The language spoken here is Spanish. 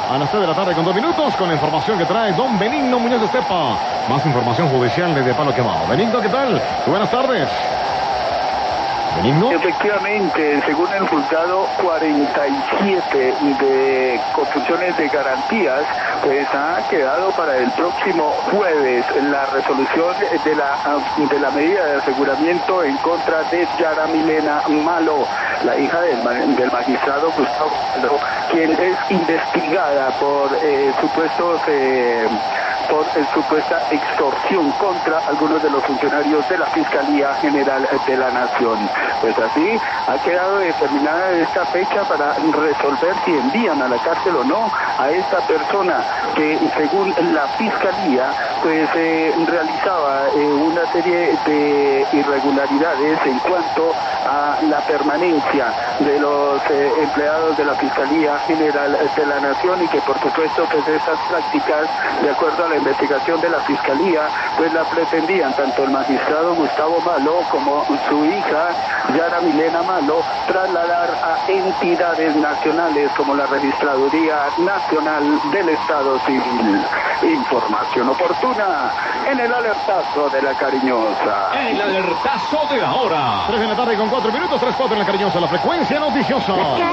a las 3 de la tarde con 2 minutos, con la información que trae don Benigno Muñoz de Estepa. Más información judicial desde Palo Quemado. Benigno, ¿qué tal? Muy buenas tardes. Benigno. Efectivamente, según el juzgado 47 de construcciones de garantías, pues ha quedado para el próximo jueves la resolución de la medida de aseguramiento en contra de Yara Milena Malo, la hija del magistrado Gustavo Malo, quien es investigada por supuesta extorsión contra algunos de los funcionarios de la Fiscalía General de la Nación. Pues así ha quedado determinada esta fecha para resolver si envían a la cárcel o no a esta persona que, según la Fiscalía, pues realizaba una serie de irregularidades en cuanto a la permanencia de los empleados de la Fiscalía General de la Nación, y que por supuesto pues estas prácticas, de acuerdo a la investigación de la Fiscalía, pues la pretendían tanto el magistrado Gustavo Malo como su hija Yara Milena Malo trasladar a entidades nacionales como la Registraduría Nacional del Estado Civil. Información oportuna en el alertazo de la Cariñosa. El alertazo de la hora. 3 de la tarde con 4 minutos, 3-4 en la Cariñosa, la frecuencia noticiosa.